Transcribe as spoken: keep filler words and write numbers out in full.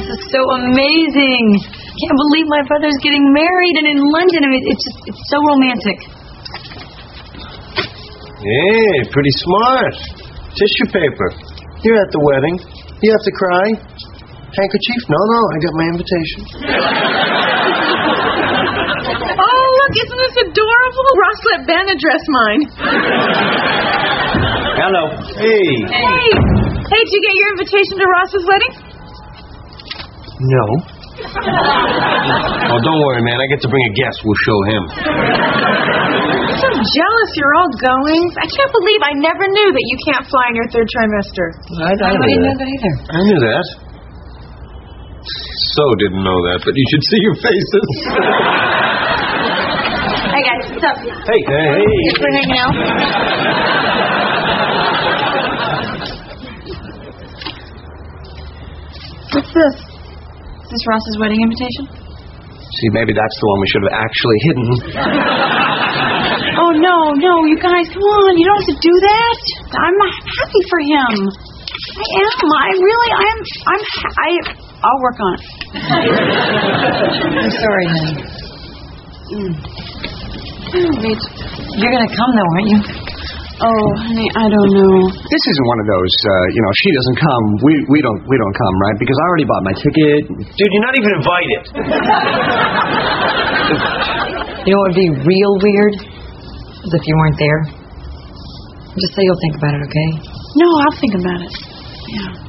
is so amazing. Can't believe my brother's getting married and in London. I mean, it's just, it's so romantic. Hey, pretty smart. Tissue paper. You're at the wedding. You have to cry. Handkerchief? No, no, I got my invitation. Oh, look, isn't this adorable? Ross let Ben address mine. Hello. Hey. Hey. Hey, did you get your invitation to Ross's wedding? No. Oh, don't worry, man. I get to bring a guest. We'll show him. I'm so jealous you're all going. I can't believe I never knew that you can't fly in your third trimester. I, I, I didn't know that either. I knew that. So didn't know that, but you should see your faces. Hey, guys, what's up? Hey, hey, hey. Thanks for hanging out. What's this? Is this Ross's wedding invitation? See, maybe that's the one we should have actually hidden. Oh, no, no, you guys, come on. You don't have to do that. I'm happy for him. I am. I really, I'm, I'm, I, I'll work on it. I'm sorry, honey. Mm. You're going to come, though, aren't you? Oh, honey, I don't know. This isn't one of those, uh, you know, she doesn't come, we we don't we don't come, right? Because I already bought my ticket. Dude, you're not even invited. You know what would be real weird? Is if you weren't there. Just say you'll think about it, okay? No, I'll think about it. Yeah.